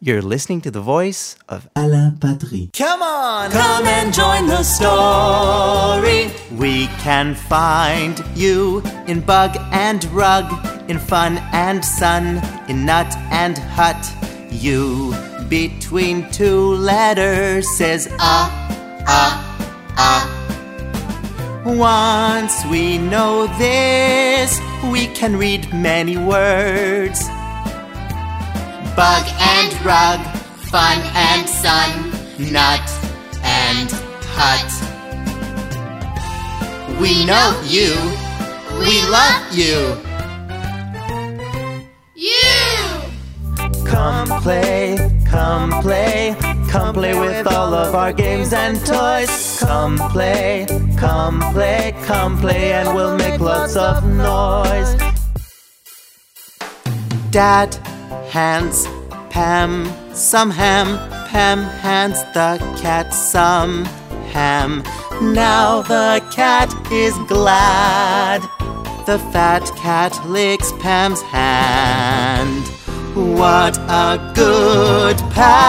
You're listening to the voice of Alain Patry. Come on! Come and join the story. We can find you in bug and rug, in fun and sun, in nut and hut. You between two letters says Once we know this, we can read many words. Bug and rug, fun and sun, nut and hut. We know you, we love you. Come play, come play, come play with all of our games and toys. Come play, come play, come play, and we'll make lots of noise. Dad hands Pam some ham. Pam hands the cat some ham. Now the cat is glad. The fat cat licks Pam's hand. What a good pal!